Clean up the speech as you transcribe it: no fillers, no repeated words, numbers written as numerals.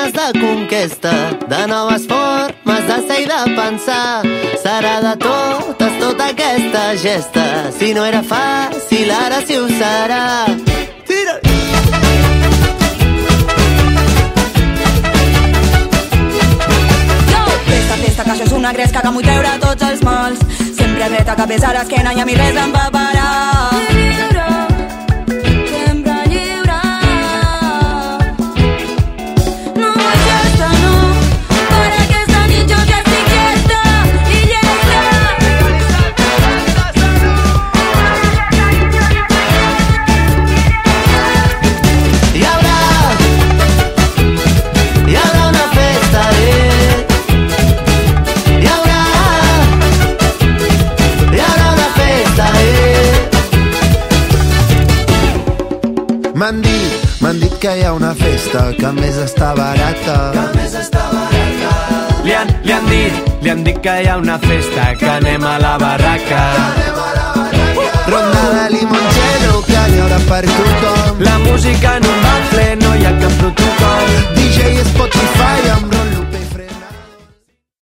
ganes de conquesta, de noves formes de ser i de pensar. Serà de totes, tota aquesta gesta. Si no era fàcil, ara sí ho serà. Tira! Festa, que això és una gresca que m'ho treure tots els mals. Sempre dreta, cabeza a l'esquena i a mi res em va parar. Lliure, sempre lliure. No vull festa, no. Per aquesta nit jo que estic llesta i llesta. Hi haurà una festa, M'han dit que hi ha una festa que a més està barata. Li han dit que hi ha una festa, que anem a la barraca. Ronda de limoncello que n'hi haurà per tothom. La música en un bafle, no hi ha cap protocol. DJ